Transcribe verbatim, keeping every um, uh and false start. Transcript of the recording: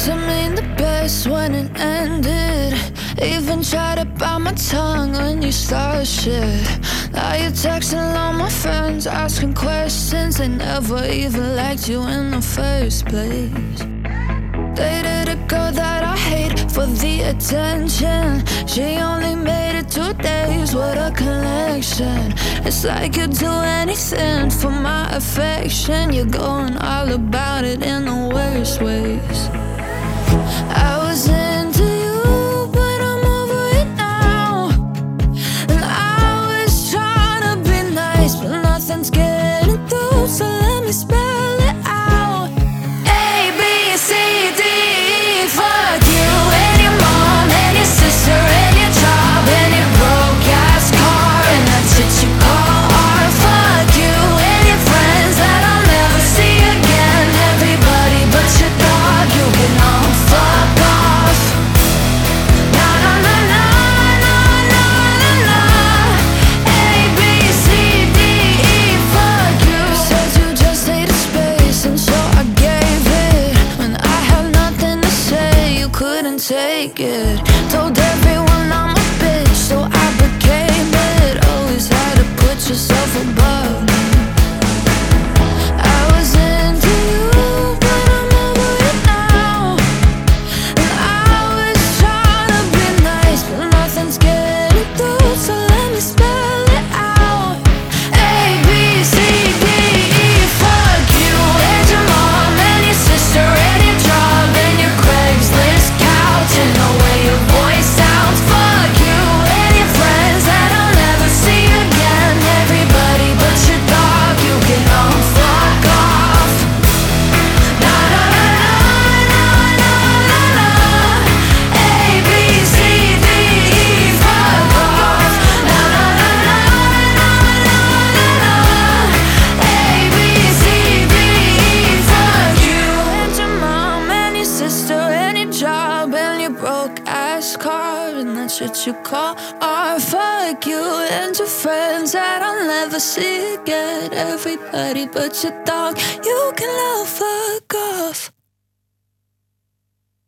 Doesn't mean the best when it ended. Even tried to bite my tongue when you started shit. Now you're texting all my friends, asking questions. They never even liked you in the first place. Dated a girl that I hate for the attention. She only made it two days with a connection. It's like you'd do anything for my affection. You're going all about it in the worst ways. I was into you, but I'm over it now. And I was trying to be nice, but nothing's getting through, so let me spell it out. A, B, C, D, E, fuck you and your mom and your sister and your job and your broke-ass car and that shit you call art. Fuck you and your friends that I'll never see again. Everybody but your dog, you can all fuck off. Na na na na na na na na. A, B, C, D, E, fuck you. Said you just needed space and so I gave it. When I had nothing to say, you couldn't take it. Told everyone I'm a bitch, so I became it. Always had to put yourself above me. I was into you, but I'm over it now. And I was trying to be nice, but nothing's getting through, so let me spell it out. A, B, C, D, E, fuck you and your mom and your sister and your job and your Craigslist couch and the way your voice sounds. Fuck you and your friends that I'll never see again. Everybody but your dog, you can all fuck off. Na na na na na na na. A, B, C, D, E, fuck off. Na na na na na na na. A, B, C, D, E, fuck you and your mom and your sister and your job and your broke ass car and that shit you call art. Fuck you and your friends that I'll never see again. Everybody but your dog, you can all fuck off.